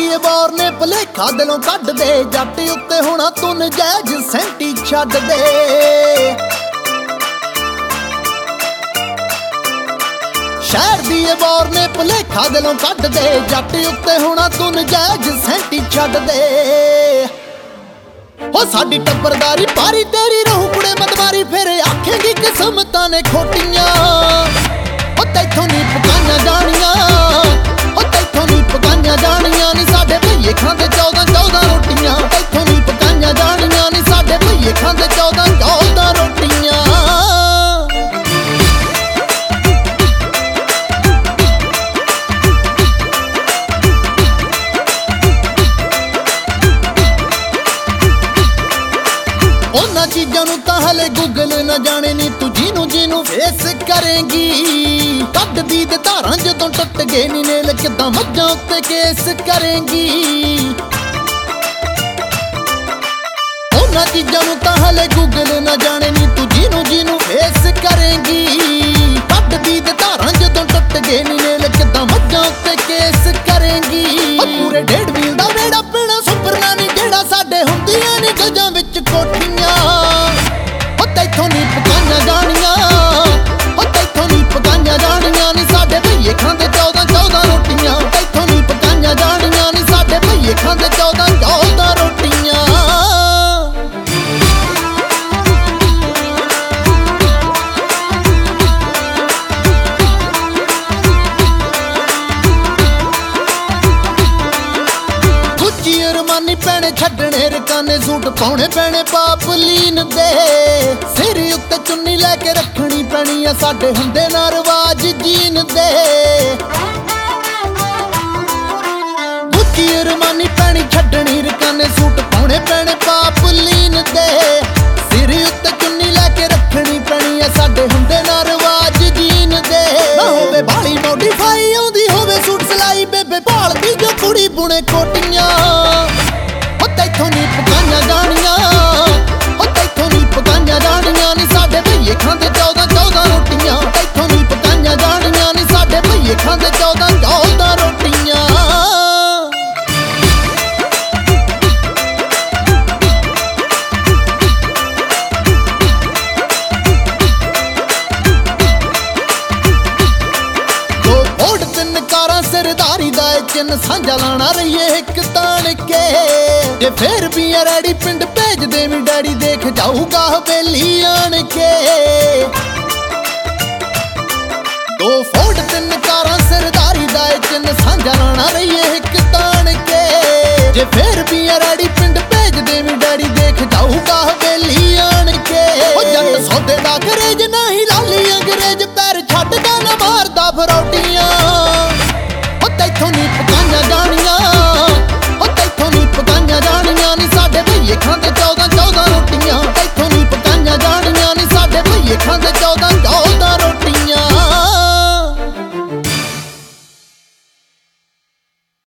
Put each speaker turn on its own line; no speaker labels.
ਦੀ ਵਾਰ ਨੇ ਭਲੇਖਾ ਦਿਲੋਂ ਕੱਢ ਦੇ, ਜੱਟ ਉੱਤੇ ਹੋਣਾ ਤੂੰ ਨਜਾਇਜ਼ ਸੈਂਟੀ ਛੱਡ ਦੇ। ਸ਼ਹਿਰ ਦੀ ਵਾਰ ਨੇ ਭਲੇਖਾ ਦਿਲੋਂ ਕੱਢ ਦੇ, ਜੱਟ ਉੱਤੇ ਹੋਣਾ ਤੂੰ ਨਜਾਇਜ਼ ਸੈਂਟੀ ਛੱਡ ਦੇ। ਹੋ ਸਾਡੀ ਟੱਬਰਦਾਰੀ ਪਾਰੀ ਤੇਰੀ ਰਹੂ ਕੁੜੇ ਮਦਮਾਰੀ, ਫਿਰ ਆਖੇਂਗੀ ਕਿਸਮਤਾਂ ਨੇ ਖੋਟੀਆਂ। ਹੋ ਤੈਥੋਂ ਨੀ ਪਕਾਈਆਂ ਜਾਣੀਆਂ, ਹੋ ਤੈਥੋਂ ਨੀ ਪਕਾਈਆਂ ਜਾਣੀਆਂ ਨੀ ਸਾਡੇ ਭਈਏ ਖਾਂਦੇ 14-14 ਰੋਟੀਆਂ। ਤੈਥੋਂ ਨੀ ਪਕਾਈਆਂ ਜਾਣੀਆਂ ਨੀ ਸਾਡੇ ਭਈਏ ਖਾਂਦੇ 14-14 ਰੋਟੀਆਂ। ਉਹਨਾਂ ਚੀਜ਼ਾਂ ਨੂੰ ਤਾਂ ਹਲੇ ਗੂਗਲ ਨਾ ਜਾਣੇ ਨੀ, ਤੂੰ ਜਿਹਨੂੰ ਫੇਸ ਕਰੇਂਗੀ। ਕੱਢਦੀ ਦੇ ਧਾਰਾਂ ਜਦੋਂ ਟੁੱਟ ਗਏ ਨੀ ਨੇਲ, ਕਿੱਦਾਂ ਮੱਝਾਂ ਉੱਤੇ ਕੇਸ ਕਰੇਂਗੀ। ਉਹਨਾਂ ਚੀਜ਼ਾਂ ਨੂੰ ਤਾਂ ਹਲੇ ਗੂਗਲ ਨਾ ਜਾਣੇ ਨੀ, ਤੂੰ ਜਿਹਨੂੰ ਫੇਸ ਕਰੇਂਗੀ। ਕੱਢਦੀ ਦੇ ਧਾਰਾਂ ਜਦੋਂ ਟੁੱਟ ਗਏ ਨੀ ਨੇਲ, ਕਿੱਦਾਂ ਮੱਝਾਂ ਉੱਤੇ ਕੇਸ ਕਰੇਂਗੀ। ਪੂਰੇ 1.5 ਮੀਲ ਦਾ ਵੇੜਾ ਪੈਣਾ ਸੁਪਰਨਾ ਨੀ ਜਿਹੜਾ, ਸਾਡੇ ਹੁੰਦੀਆਂ ਨੀ ਗਜਾਂ ਵਿੱਚ ਕੋਠੀਆਂ। ਹੋ ਤੈਥੋਂ ਨੀ ਪਕਾਈਆਂ ਜਾਣੀਆਂ, ਹੋ ਤੈਥੋਂ ਨੀ ਪਕਾਈਆਂ ਜਾਣੀਆਂ ਨੀ ਸਾਡੇ ਭਈਏ ਖਾਂਦੇ 14-14 ਰੋਟੀਆਂ। ਤੈਥੋਂ ਨੀ ਪਕਾਈਆਂ ਜਾਣੀਆਂ ਨੀ ਸਾਡੇ ਭਈਏ ਖਾਂਦੇ 14-14 ਰੋਟੀਆਂ। ਅਰਮਾਨੀ ਪੈਣੇ ਛੱਡਣੇ ਰਕਾਨੇ, ਸੂਟ ਪਾਉਣੇ ਪੈਣੇ ਪਾਪਲੀਨ ਦੇ। ਸਿਰ ਉੱਤੇ ਚੁੰਨੀ ਲੈ ਕੇ ਰੱਖਣੀ ਪੈਣੀ ਆ, ਸਾਡੇ ਹੁੰਦੇ ਨਾ ਰਿਵਾਜ ਜੀਨ ਦੇ। ਗੁੱਚੀ ਅਰਮਾਨੀ ਪੈਣੀ ਛੱਡਣੀ ਰਕਾਨੇ, ਸੂਟ ਪਾਉਣੇ ਪੈਣੇ ਪਾਪਲੀਨ ਦੇ। ਸਿਰ ਉੱਤੇ ਚੁੰਨੀ ਲੈ ਕੇ ਰੱਖਣੀ ਪੈਣੀ ਆ, ਸਾਡੇ ਹੁੰਦੇ ਨਾ ਰਿਵਾਜ ਜੀਨ ਦੇ। ਨਾ ਹੋਵੇ ਬਾਲੀ ਮੋਡੀਫਾਈ ਆਉਂਦੀ ਹੋਵੇ ਸੂਟ ਸਿਲਾਈ, ਬੇਬੇ ਭਾਲਦੀ ਜੋ ਕੁੜੀ ਬੁਣੇ ਕੋਟੀਆਂ। ਹੋ ਤੈਥੋਂ ਨੀ ਪਕਾਈਆਂ ਜਾਣੀਆਂ, ਹੋ ਤੈਥੋਂ ਨੀ ਪਕਾਈਆਂ ਜਾਣੀਆਂ ਨੀ ਸਾਡੇ ਭਈਏ ਖਾਂਦੇ 14-14 ਰੋਟੀਆਂ। ਤੈਥੋਂ ਨੀ ਪਕਾਈਆਂ ਜਾਣੀਆਂ ਨੀ ਸਾਡੇ ਭਈਏ ਖਾਂਦੇ 14-14 ਰੋਟੀਆਂ। ਸਰਦਾਰੀ ਦਾ ਚਿੰਨ ਸਾਂਝਾ ਲਾਣਾ ਰਹੀਏ ਇੱਕ ਤਾਣ ਕੇ। ਜੇ ਫੇਰ ਵੀ ਆ ਰੈਡੀ ਪਿੰਡ ਭੇਜ ਦੇਵੀਂ ਡੈਡੀ, ਦੇਖ ਜਾਊਗਾ ਹਵੇਲੀ ਆਣ ਕੇ। 2 ਫੁੱਟ 3 ਕਾਰਾਂ ਸਰਦਾਰੀ ਦਾ ਚਿੰਨ ਸਾਂਝਾ ਲਾਣਾ ਰਹੀਏ ਇੱਕ ਤਾਣ ਕੇ। ਜੇ ਫੇਰ ਵੀ ਆ ਰੈਡੀ ਪਿੰਡ ਭੇਜ ਦੇਵੀਂ ਡੈਡੀ, ਦੇਖ ਜਾਊਗਾ ਹਵੇਲੀ ਆਣ ਕੇ। ਉਹ ਜੱਟ ਸੌਦੇ ਦਾ ਕਰੇਜ ਨਹੀਂ ਲਾਲੀ ਅੰਗਰੇਜ਼, ਪੈਰ ਛੱਡਦਾ ਨਾ ਮਾਰਦਾ ਫਰੌਡ